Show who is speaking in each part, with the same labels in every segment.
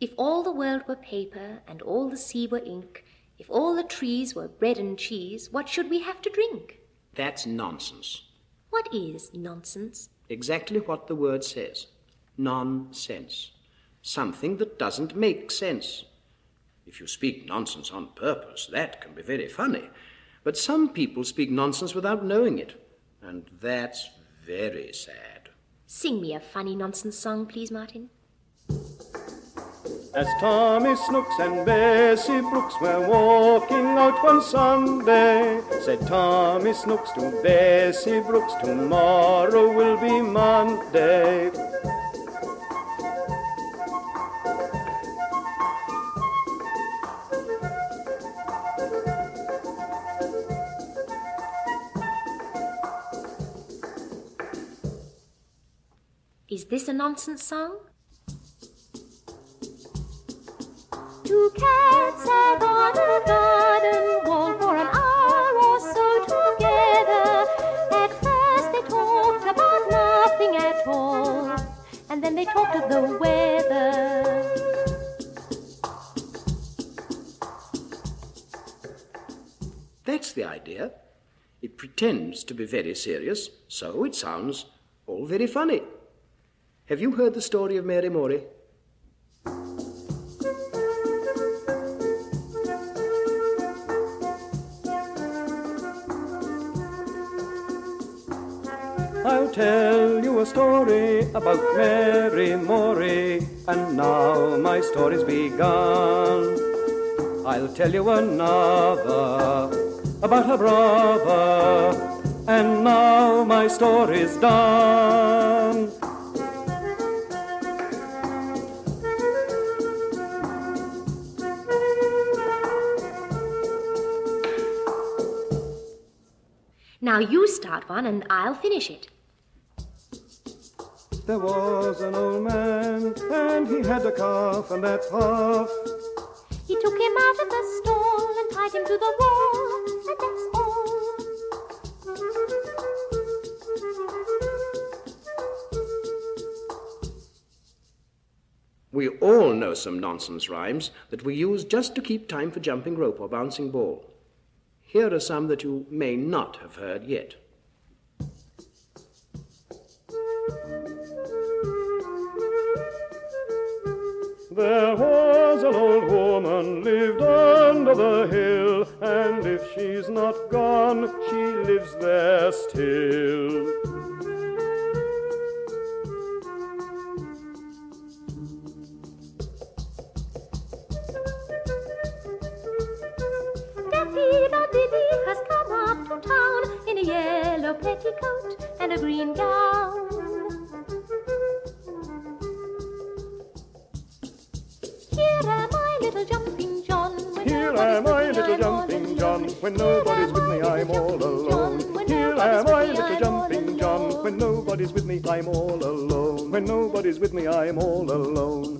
Speaker 1: If all the world were paper and all the sea were ink, if all the trees were bread and cheese, what should we have to drink?
Speaker 2: That's nonsense.
Speaker 1: What is nonsense?
Speaker 2: Exactly what the word says. Nonsense. Something that doesn't make sense. If you speak nonsense on purpose, that can be very funny. But some people speak nonsense without knowing it, and that's very sad.
Speaker 1: Sing me a funny nonsense song, please, Martin.
Speaker 3: As Tommy Snooks and Bessie Brooks were walking out one Sunday, said Tommy Snooks to Bessie Brooks, tomorrow will be Monday.
Speaker 1: Is this a nonsense song?
Speaker 4: Two cats sat on a garden wall for an hour or so together. At first they talked about nothing at all, and then they talked of the weather.
Speaker 2: That's the idea. It pretends to be very serious, so it sounds all very funny. Have you heard the story of Mary Morey?
Speaker 3: I'll tell you a story about Mary Morey, and now my story's begun. I'll tell you another about her brother, and now my story's done.
Speaker 1: Now you start one and I'll finish it.
Speaker 3: There was an old man, and he had a calf, and that calf.
Speaker 4: He took him out of the stall and tied him to the wall, and that's all.
Speaker 2: We all know some nonsense rhymes that we use just to keep time for jumping rope or bouncing ball. Here are some that you may not have heard yet.
Speaker 3: There was an old woman lived under the hill, and if she's not gone, she lives there still.
Speaker 4: Daffy-da-diddy has come up to town in a yellow petticoat and a green gown. Here am I, little jumping John.
Speaker 3: Here am I, little jumping John. When nobody's with me, I'm all alone. Here am I, little jumping John. When nobody's with me, I'm all alone. When nobody's with me, I'm all alone.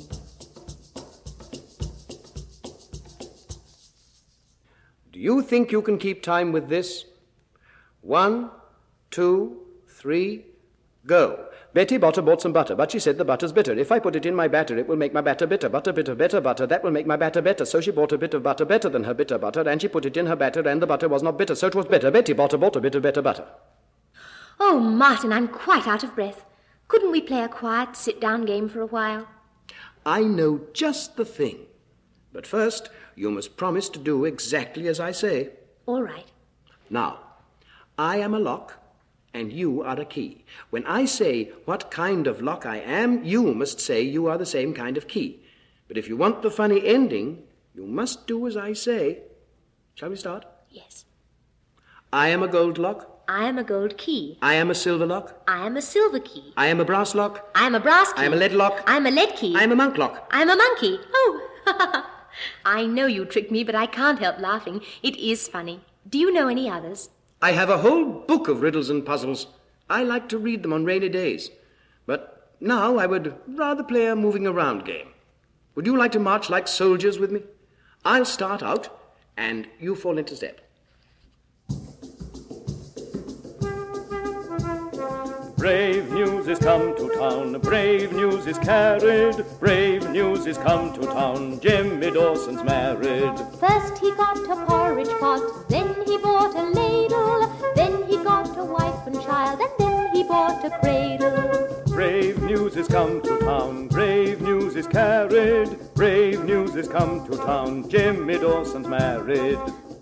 Speaker 2: Do you think you can keep time with this? 1, 2, 3, go. Betty Botter bought some butter, but she said the butter's bitter. If I put it in my batter, it will make my batter bitter. Butter, bitter, better butter, that will make my batter better. So she bought a bit of butter better than her bitter butter, and she put it in her batter, and the butter was not bitter, so it was better. Betty Botter bought a bit of better butter.
Speaker 1: Oh, Martin, I'm quite out of breath. Couldn't we play a quiet, sit-down game for a while?
Speaker 2: I know just the thing. But first, you must promise to do exactly as I say.
Speaker 1: All right.
Speaker 2: Now, I am a lock, and you are a key. When I say what kind of lock I am, you must say you are the same kind of key. But if you want the funny ending, you must do as I say. Shall we start?
Speaker 1: Yes.
Speaker 2: I am a gold lock.
Speaker 1: I am a gold key.
Speaker 2: I am a silver lock.
Speaker 1: I am a silver key.
Speaker 2: I am a brass lock.
Speaker 1: I am a brass key.
Speaker 2: I am a lead lock.
Speaker 1: I am a lead key.
Speaker 2: I am a monk lock.
Speaker 1: I am a monkey. Oh, I know you tricked me, but I can't help laughing. It is funny. Do you know any others?
Speaker 2: I have a whole book of riddles and puzzles. I like to read them on rainy days. But now I would rather play a moving around game. Would you like to march like soldiers with me? I'll start out, and you fall into step.
Speaker 3: Brave New news is come to town, brave news is carried, brave news is come to town, Jimmy Dawson's married.
Speaker 4: First he got a porridge pot, then he bought a ladle, then he got a wife and child, and then he bought a cradle.
Speaker 3: Brave news is come to town, brave news is carried, brave news is come to town, Jimmy Dawson's married.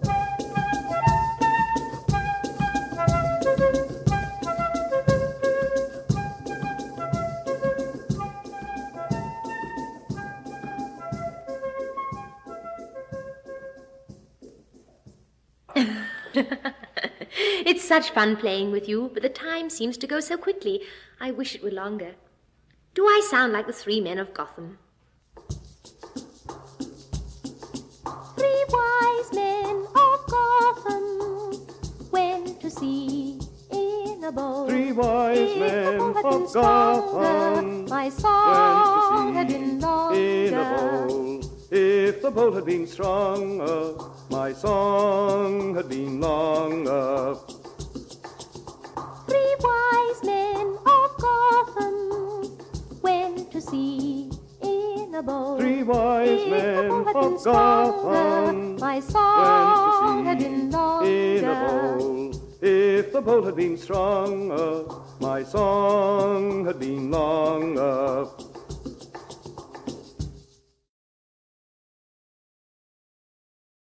Speaker 1: It's such fun playing with you, but the time seems to go so quickly. I wish it were longer. Do I sound like the three men of Gotham?
Speaker 4: 3 wise men of Gotham went to sea in a boat.
Speaker 3: 3 wise men of Gotham
Speaker 4: my song had
Speaker 3: went to
Speaker 4: been
Speaker 3: sea
Speaker 4: longer.
Speaker 3: in a boat. If the boat had been stronger, my song had been longer.
Speaker 4: 3 wise men of Gotham went to sea in a boat.
Speaker 3: 3 wise men of Gotham
Speaker 4: my song
Speaker 3: went
Speaker 4: had
Speaker 3: to
Speaker 4: been
Speaker 3: sea in a
Speaker 4: longer.
Speaker 3: boat. If the boat had been stronger, my song had been longer.